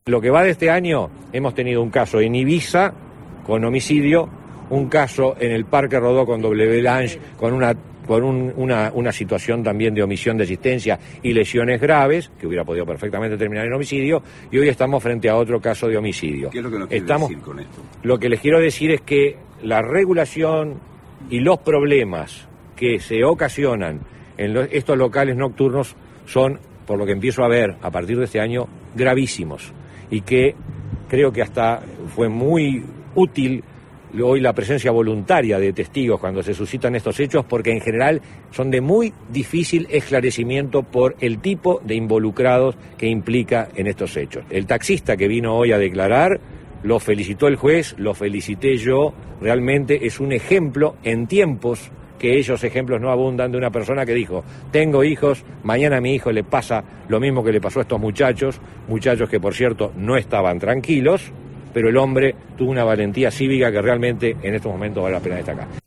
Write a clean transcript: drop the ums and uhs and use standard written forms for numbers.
Lo que va de este año, hemos tenido un caso en Ibiza con homicidio, un caso en el Parque Rodó con W. Lange con una situación también de omisión de asistencia y lesiones graves, que hubiera podido perfectamente terminar en homicidio, y hoy estamos frente a otro caso de homicidio. ¿Qué es lo que nos quiere decir con esto? Lo que les quiero decir es que la regulación y los problemas que se ocasionan en estos locales nocturnos son, por lo que empiezo a ver a partir de este año, gravísimos, y que creo que hasta fue muy útil hoy la presencia voluntaria de testigos cuando se suscitan estos hechos, porque en general son de muy difícil esclarecimiento por el tipo de involucrados que implica en estos hechos. El taxista que vino hoy a declarar, lo felicitó el juez, lo felicité yo, realmente es un ejemplo en tiempos que esos ejemplos no abundan, de una persona que dijo: tengo hijos, mañana a mi hijo le pasa lo mismo que le pasó a estos muchachos que por cierto no estaban tranquilos, pero el hombre tuvo una valentía cívica que realmente en estos momentos vale la pena destacar.